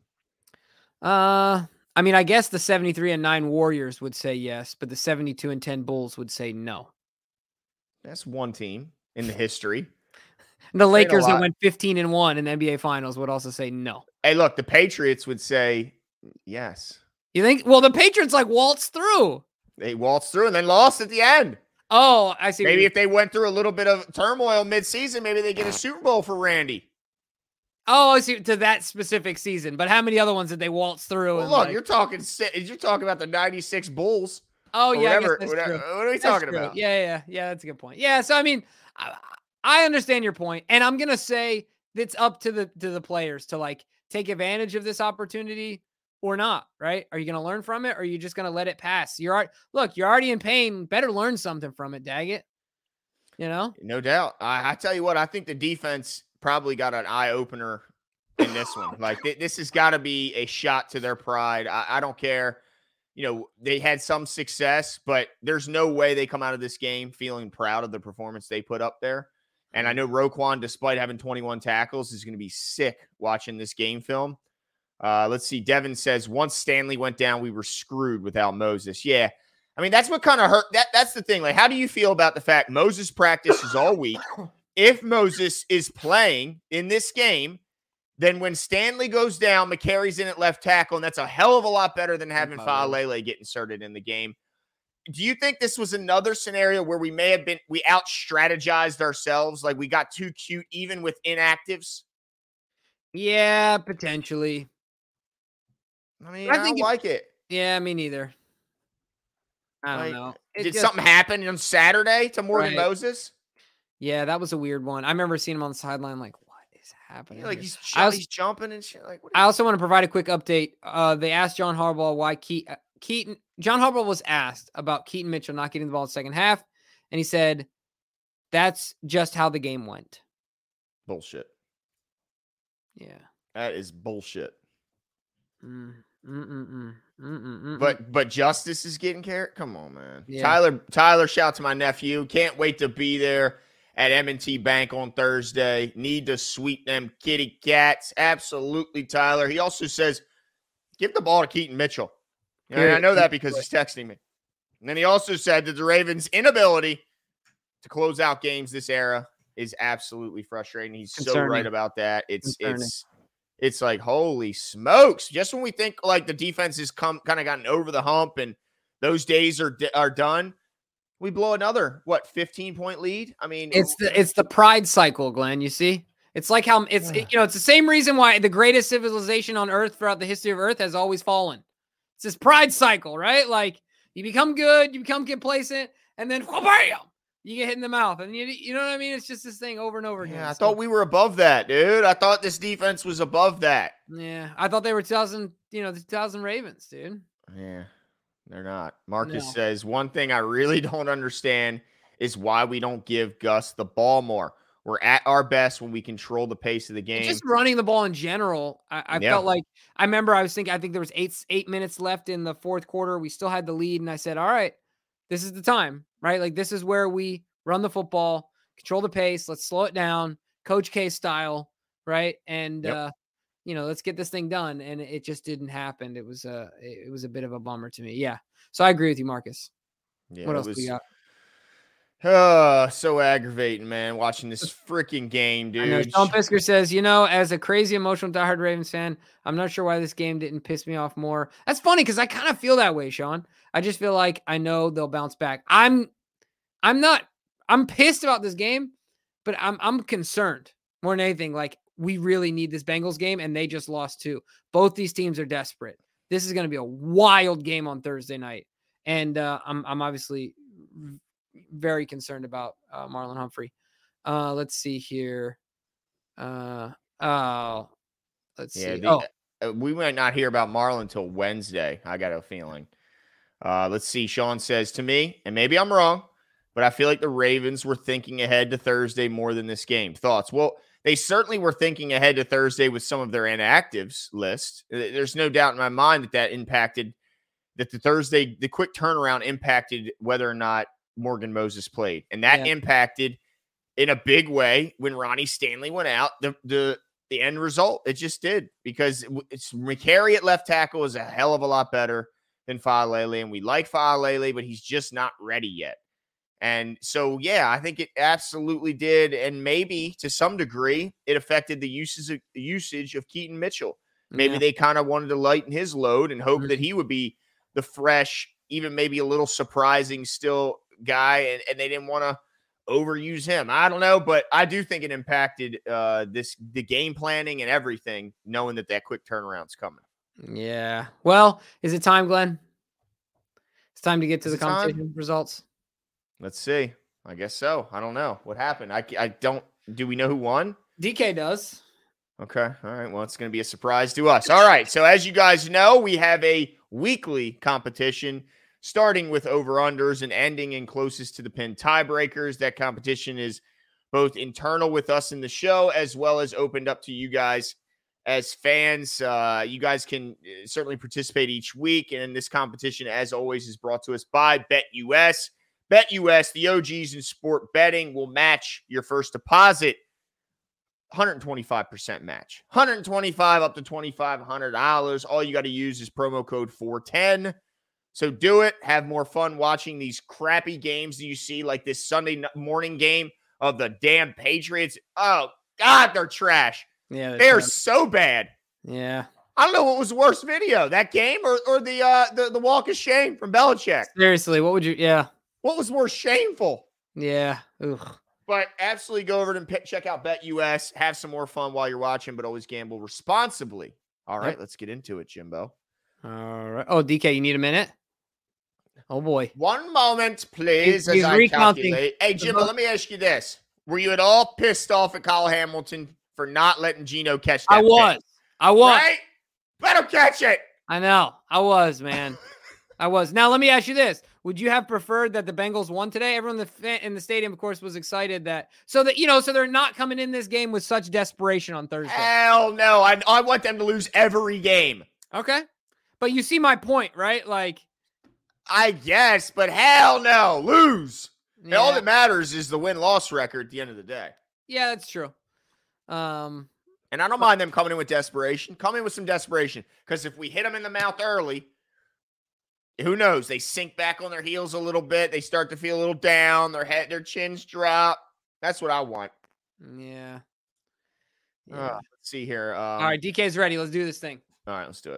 Uh, I mean, I guess the seventy-three and nine Warriors would say yes, but the seventy-two and ten Bulls would say no. That's one team in the history. The Lakers that went fifteen and one in the N B A Finals would also say no. Hey, look, the Patriots would say yes. You think? Well, the Patriots like waltzed through. They waltzed through and then lost at the end. Oh, I see. Maybe if they went through a little bit of turmoil mid-season, maybe they get a Super Bowl for Randy. Oh, I see. To that specific season. But how many other ones did they waltz through? Well, and look, like... you're talking you're talking about the ninety-six Bulls. Oh, yeah. Whatever. I guess Whatever. true. What are we That's talking true. about? Yeah, yeah, yeah. That's a good point. Yeah. So, I mean, I, I understand your point, and I'm gonna say it's up to the to the players to like take advantage of this opportunity or not. Right? Are you gonna learn from it, or are you just gonna let it pass? You're look, you're already in pain. Better learn something from it. Daggett. You know? No doubt. I, I tell you what, I think the defense probably got an eye opener in this one. Like th- this has got to be a shot to their pride. I, I don't care. You know, they had some success, but there's no way they come out of this game feeling proud of the performance they put up there. And I know Roquan, despite having twenty-one tackles, is going to be sick watching this game film. Uh, let's see. Devin says, once Stanley went down, we were screwed without Moses. Yeah. I mean, that's what kind of hurt. That, that's the thing. Like, how do you feel about the fact Moses practices all week? If Moses is playing in this game, then when Stanley goes down, McCary's in at left tackle, and that's a hell of a lot better than having Faalele get inserted in the game. do you think this was another scenario where we may have been, we out strategized ourselves? Like we got too cute even with inactives? Yeah, potentially. I mean, I I, think don't if- like it. Yeah, me neither. I don't Like, know. It did just- something happen on Saturday to Morgan Right. Moses? Yeah, that was a weird one. I remember seeing him on the sideline like, what is happening? Yeah, like here? he's, ch- I also- he's jumping and shit. Like, what I also want to provide a quick update. Uh, they asked John Harbaugh why Ke- uh, Keaton, John Harbaugh was asked about Keaton Mitchell not getting the ball in the second half, and he said, that's just how the game went. bullshit. Yeah. That is bullshit. Mm, mm, mm, mm, mm, mm, mm, But but Justice is getting care. Come on, man. Yeah. Tyler, Tyler, shout out to my nephew. Can't wait to be there at M and T Bank on Thursday. Need to sweep them kitty cats. Absolutely, Tyler. He also says, give the ball to Keaton Mitchell. And Yeah, I know that because he's texting me. And then he also said that the Ravens' inability to close out games this era is absolutely frustrating. He's so Concerning. right about that. It's Concerning. it's it's like, holy smokes. Just when we think like the defense has come kind of gotten over the hump and those days are are done, we blow another what fifteen point lead. I mean, It's the it's the pride cycle, Glenn. You see, it's like how it's it- you know it's the same reason why the greatest civilization on Earth throughout the history of Earth has always fallen. It's this pride cycle, right? Like you become good, you become complacent, and then bam, you get hit in the mouth, and you you know what I mean? It's just this thing over and over again. yeah, I So, thought we were above that, dude. I thought this defense was above that. yeah, I thought they were two thousand, you know, the two thousand Ravens, dude. Yeah, they're not. Marcus No. says, one thing I really don't understand is why we don't give Gus the ball more. We're at our best when we control the pace of the game. Just running the ball in general. I, I Yeah. felt like I remember I was thinking I think there was eight eight minutes left in the fourth quarter. We still had the lead, and I said, "All right, this is the time, right? Like this is where we run the football, control the pace. Let's slow it down, Coach K style, right? And Yep. uh, you know, let's get this thing done." And it just didn't happen. It was a it was a bit of a bummer to me. Yeah. So I agree with you, Marcus. Yeah, What it else was do we got? uh, so aggravating, man, watching this freaking game, I know dude. Sean Pisker says, you know, as a crazy emotional diehard Ravens fan, I'm not sure why this game didn't piss me off more. That's funny because I kind of feel that way, Sean. I just feel like I know they'll bounce back. I'm, I'm not, I'm pissed about this game, but I'm, I'm concerned more than anything. Like we really need this Bengals game, and they just lost two. Both these teams are desperate. This is going to be a wild game on Thursday night, and uh, I'm, I'm obviously very concerned about uh, Marlon Humphrey. Uh, let's see here. Uh, oh, let's Yeah, see. the, Oh, uh, we might not hear about Marlon until Wednesday. I got a feeling. Uh, let's see. Sean says to me, and maybe I'm wrong, but I feel like the Ravens were thinking ahead to Thursday more than this game. Thoughts? Well, they certainly were thinking ahead to Thursday with some of their inactives list. There's no doubt in my mind that that impacted that the Thursday, the quick turnaround impacted whether or not Morgan Moses played, and that Yeah. impacted in a big way when Ronnie Stanley went out. The the the end result, it just did, because it's McCary at left tackle is a hell of a lot better than Faalele, and we like Faalele, but he's just not ready yet. And so, yeah, I think it absolutely did, and maybe to some degree it affected the uses of the usage of Keaton Mitchell. Maybe yeah. they kind of wanted to lighten his load and hope Mhm. that he would be the fresh, even maybe a little surprising still guy, and, and they didn't want to overuse him. I don't know, but I do think it impacted uh, this the game planning and everything, knowing that that quick turnaround's coming. Yeah. Well, is it time, Glenn? It's time to get to Is the it time? competition results. Let's see. I guess so. I don't know what happened. I, I don't. Do we know who won? D K does. Okay. All right. Well, it's going to be a surprise to us. All right. So as you guys know, we have a weekly competition starting with over-unders and ending in closest to the pin tiebreakers. That competition is both internal with us in the show as well as opened up to you guys as fans. Uh, you guys can certainly participate each week. And this competition, as always, is brought to us by BetUS. BetUS, the O Gs in sport betting, will match your first deposit. one hundred twenty-five percent match. one hundred twenty-five up to twenty-five hundred dollars. All you got to use is promo code four ten. So do it. Have more fun watching these crappy games that you see, like this Sunday morning game of the damn Patriots. Oh, God, they're trash. Yeah. They're that's- so bad. Yeah. I don't know what was the worst video, that game or, or the, uh, the the walk of shame from Belichick. Seriously, what would you? Yeah, What was more shameful? yeah. Ugh. But absolutely go over and p- check out BetUS. Have some more fun while you're watching, but always gamble responsibly. All right, Yep. let's get into it, Jimbo. All right. Oh, D K, you need a minute? Oh boy. One moment, please, He's- as he's I recounting. calculate. Hey, Jimbo, let me ask you this. Were you at all pissed off at Kyle Hamilton for not letting Geno catch that I was. pick? I was. Right? Let him catch it. I know. I was, man. I was. Now, let me ask you this. Would you have preferred that the Bengals won today? Everyone in the, fa- in the stadium, of course, was excited that so that, you know, so they're not coming in this game with such desperation on Thursday. Hell no. I, I want them to lose every game. Okay. But you see my point, right? Like, I guess, but hell no. Lose. yeah, All that matters is the win-loss record at the end of the day. yeah, that's true. Um, And I don't mind them coming in with desperation. Come in with some desperation. Because if we hit them in the mouth early, who knows? They sink back on their heels a little bit. They start to feel a little down. Their head, their chins drop. That's what I want. yeah. Uh, Yeah. let's see here. Um, All right, D K's ready. Let's do this thing. All right, let's do it.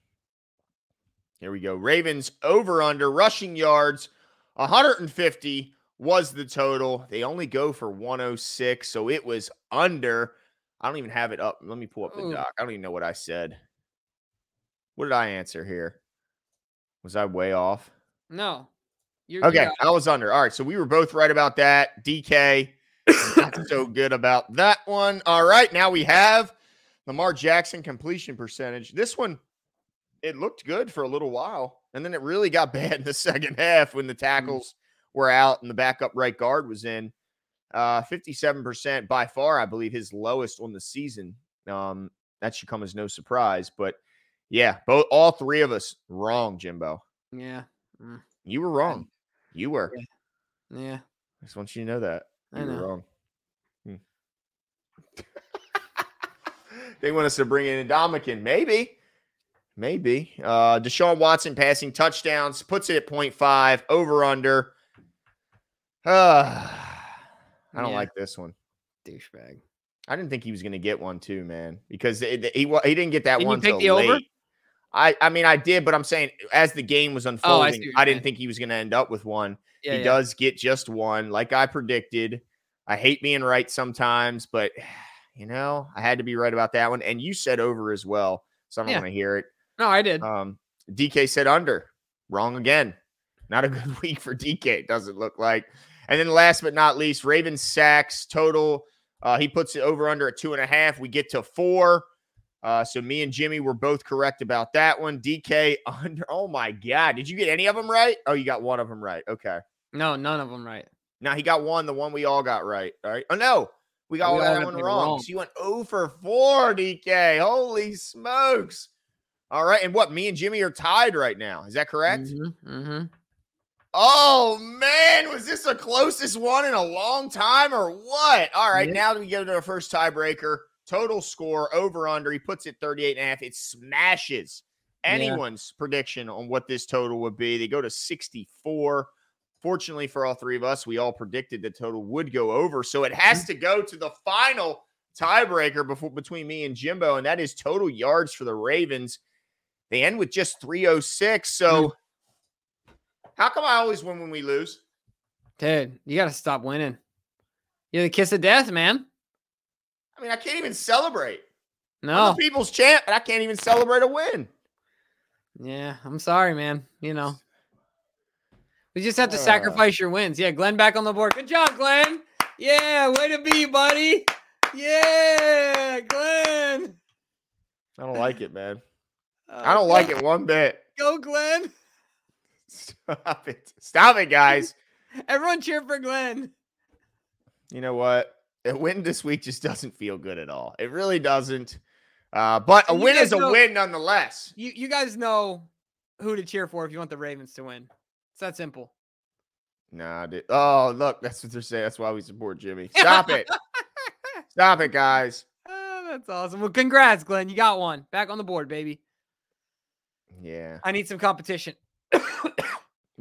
Here we go. Ravens over under rushing yards. one hundred fifty was the total. They only go for one oh six, so it was under. I don't even have it up. Let me pull up the Ooh. doc. I don't even know what I said. What did I answer here? Was I way off? No. You're, Okay, yeah. I was under. All right, so we were both right about that. D K, not so good about that one. All right, now we have Lamar Jackson completion percentage. This one, it looked good for a little while, and then it really got bad in the second half when the tackles were out and the backup right guard was in. Uh, fifty-seven percent by far, I believe, his lowest on the season. Um, that should come as no surprise. But yeah, both all three of us wrong, Jimbo. Yeah. Mm, You were wrong. You were. yeah. I just want you to know that. I You were know. wrong. Hmm. They want us to bring in Dominican. Maybe. Maybe. Uh, Deshaun Watson passing touchdowns, puts it at point five, over under. Uh, I don't Yeah. like this one. Douchebag. I didn't think he was going to get one too, man, because it, it- he wa- he didn't get that Didn't you one pick till the over? late. I, I mean, I did, but I'm saying as the game was Oh, I unfolding, see what you're I, didn't saying. think he was going to end up with one. Yeah. he yeah. does get just one, like I predicted. I hate being right sometimes, but you know, I had to be right about that one. And you said over as well, so I don't Yeah. want to hear it. No, I did. Um, D K said under. Wrong again. Not a good week for D K, it doesn't look like. And then last but not least, Ravens sacks total. Uh, he puts it over under at two and a half. We get to four. Uh, so me and Jimmy were both correct about that one. D K under. Oh my God. Did you get any of them right? Oh, you got one of them right. Okay. No, none of them right. Now he got one, the one we all got right. All right. Oh no. We got We all all that got one them wrong. wrong. So you went oh for four, D K. Holy smokes. All right. And what? Me and Jimmy are tied right now. Is that correct? Mm-hmm, mm-hmm. Oh, man. Was this the closest one in a long time or what? All right. Yeah. Now we go to our first tiebreaker. Total score over under. He puts it thirty-eight and a half. It smashes anyone's prediction on what this total would be. They go to sixty-four. Fortunately for all three of us, we all predicted the total would go over. So it has to go to the final tiebreaker before between me and Jimbo, and that is total yards for the Ravens. They end with just three oh six. So how come I always win when we lose? Dude, you got to stop winning. You're the kiss of death, man. I mean, I can't even celebrate. I'm No. the people's champ, and I can't even celebrate a win. Yeah, I'm sorry, man. You know, we just have to Uh. sacrifice your wins. Yeah, Glenn back on the board. Good job, Glenn. Yeah, way to be, buddy. Yeah, Glenn. I don't like it, man. Uh, I don't like it one bit. Go, Glenn. Stop it. Stop it, guys. Everyone cheer for Glenn. You know what? A win this week just doesn't feel good at all. It really doesn't. Uh, but a And you win guys is a know- win nonetheless. You you guys know who to cheer for if you want the Ravens to win. It's that simple. Nah, dude. Oh, look, that's what they're saying. That's why we support Jimmy. Stop it. Stop it, guys. Oh, that's awesome. Well, congrats, Glenn. You got one. Back on the board, baby. Yeah. I need some competition. Well,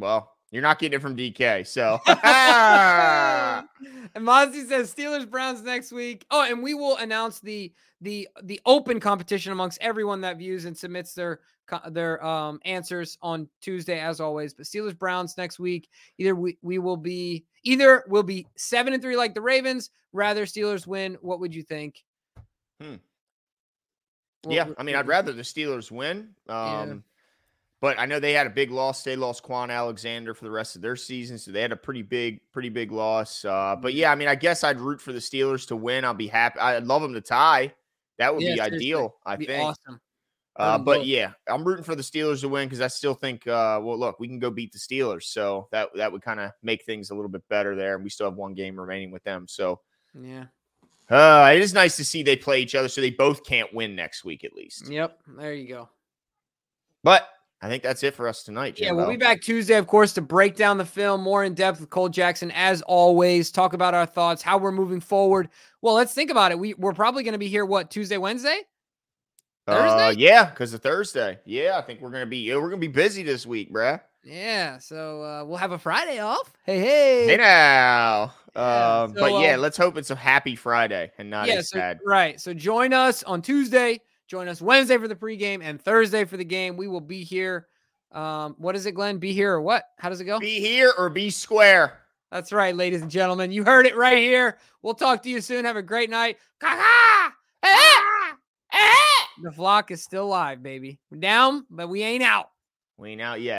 You're not getting it from D K. So, and Mozzie says Steelers Browns next week. Oh, and we will announce the the the open competition amongst everyone that views and submits their their um answers on Tuesday as always. But Steelers Browns next week. Either we, we will be either we'll be seven and three like the Ravens. Rather Steelers win. What would you think? Hmm. What, yeah, I mean, I'd rather the Steelers win. Um, yeah. But I know they had a big loss. They lost Quan Alexander for the rest of their season, so they had a pretty big, pretty big loss. Uh, but yeah, I mean, I guess I'd root for the Steelers to win. I'll be happy. I'd love them to tie. That would Yeah, be seriously. ideal. I Be think. awesome. Uh, them but both. yeah, I'm rooting for the Steelers to win because I still think, uh, well, look, we can go beat the Steelers, so that that would kind of make things a little bit better there. And we still have one game remaining with them, so Yeah. uh, it is nice to see they play each other, so they both can't win next week at least. Yep. There you go. But I think that's it for us tonight, Yeah, Jimbo. we'll be back Tuesday, of course, to break down the film more in depth with Cole Jackson, as always. Talk about our thoughts, how we're moving forward. Well, let's think about it. We we're probably going to be here. What, Tuesday, Wednesday, Thursday? Uh, yeah, because of Thursday. Yeah, I think we're gonna be yeah, we're gonna be busy this week, bruh. Yeah, so uh, we'll have a Friday off. Hey, hey, Hey now. Yeah, Um, so, but yeah, um, let's hope it's a happy Friday and not yeah, a so, sad. right. So join us on Tuesday. Join us Wednesday for the pregame and Thursday for the game. We will be here. Um, what is it, Glenn? Be here or what? How does it go? Be here or be square. That's right, ladies and gentlemen. You heard it right here. We'll talk to you soon. Have a great night. Ka-ka! Eh! Eh! The flock is still live, baby. We're down, but we ain't out. We ain't out yet.